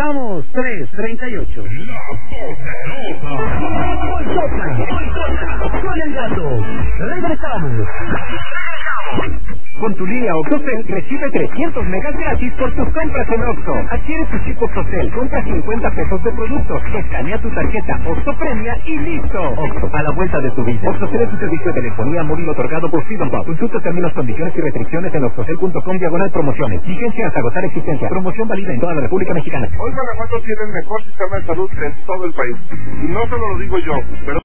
Regresamos, 3:38. Con el gato. Regresamos. Con tu línea Octocel recibe 300 megas gratis por tus compras en Oxxo. Adquiere tu chip Octocel, compra 50 pesos de productos, escanea tu tarjeta Oxxo Premia y listo. Oxxo, a la vuelta de tu vida. Oxxocel es un servicio de telefonía móvil otorgado por Freedom Pop. Consulta términos, condiciones y restricciones en oxxocel.com/promociones. Vigencia hasta agotar existencia. Promoción válida en toda la República Mexicana. Hoy Guanajuato tiene el mejor sistema de salud de todo el país. Y no solo lo digo yo, pero